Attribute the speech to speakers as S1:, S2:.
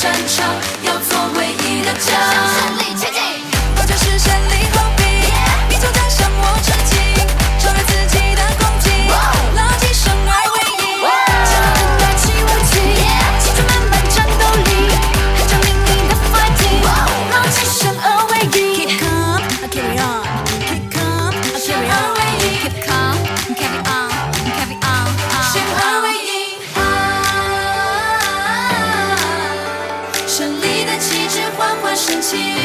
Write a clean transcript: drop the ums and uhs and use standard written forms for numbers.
S1: 擅长，要做唯一的奖。
S2: 向胜利前进，
S1: 抱着视线离后壁，你就在向我致敬，超越自己的空境，牢记生而为赢。
S2: 将人带起武器，青春满满战斗力，很证明你的 fighting， 牢记生而为赢。
S1: Keep calm, carry on. Keep calm, carry on.
S2: Keep calm, carry on, carry on.
S1: 生而为赢，胜利的旗帜缓缓升起。